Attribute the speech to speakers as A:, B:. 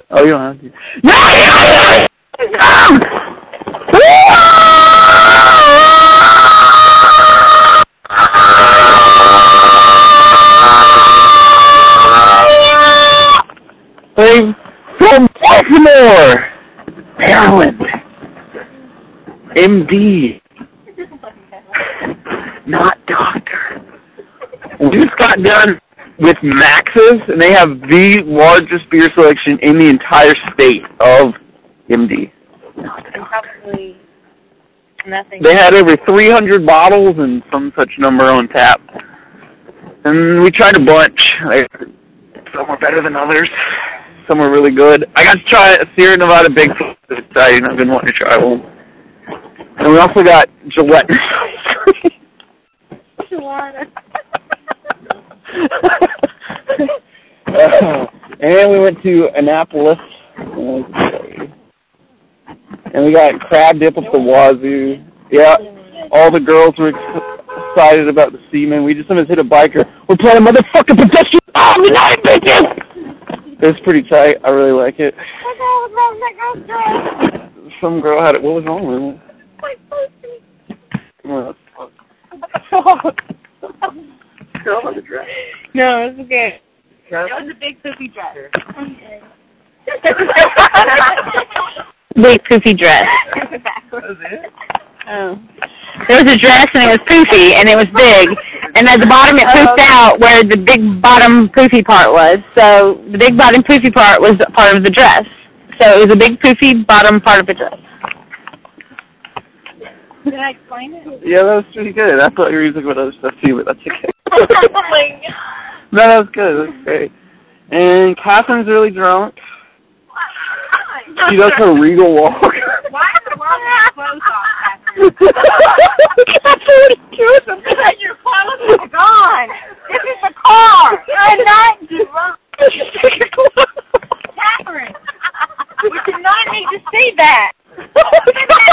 A: Oh, you don't have to. No! I'm from Baltimore, Maryland. MD. Not doctor. We just got done with Max's, and they have the largest beer selection in the entire state of MD. Not the doctor.
B: Probably nothing.
A: They had over 300 bottles and some such number on tap. And we tried a bunch. Some were better than others. Some were really good. I got to try a Sierra Nevada Bigfoot. It's exciting. I've been wanting to try one. And we also got Gillette. And we went to Annapolis. And we got crab dip up the wazoo. Yeah, all the girls were excited about the seaman. We just almost hit a biker. We're playing motherfucking pedestrian on the night, bitches! It's pretty tight. I really like it. Some girl had it. What was wrong with it? Girl had a dress.
B: No, it's okay.
C: It was a big poopy dress.
B: Big poofy dress.
A: Was it?
B: Oh. There was a dress and it was poofy and it was big. And at the bottom it poofed out where the big bottom poofy part was. So the big bottom poofy part was part of the dress. So it was a big poofy bottom part of the dress.
C: Did I explain it?
A: Yeah, that was pretty good. I thought you were using about other stuff too, but that's okay. No, that was good. That was great. And Catherine's really drunk. She does her regal walk.
C: Why are the clothes off, Catherine?
A: That's really cute.
C: Your clothes are gone. This is the car. I'm not drunk. Catherine, we did not need to see that.